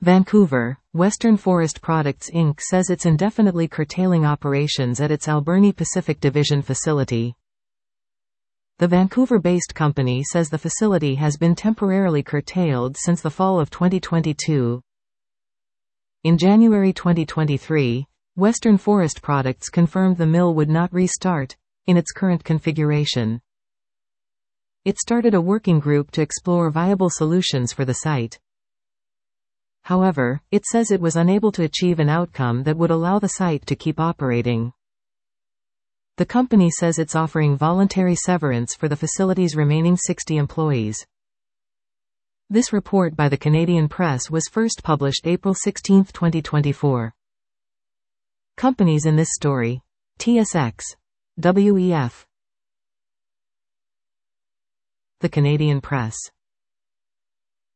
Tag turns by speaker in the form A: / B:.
A: Vancouver, Western Forest Products Inc. says it's indefinitely curtailing operations at its Alberni Pacific Division facility. The Vancouver-based company says the facility has been temporarily curtailed since the fall of 2022. In January 2023, Western Forest Products confirmed the mill would not restart in its current configuration. It started a working group to explore viable solutions for the site. However, it says it was unable to achieve an outcome that would allow the site to keep operating. The company says it's offering voluntary severance for the facility's remaining 60 employees. This report by the Canadian Press was first published April 16, 2024. Companies in this story: TSX, WEF. The Canadian Press.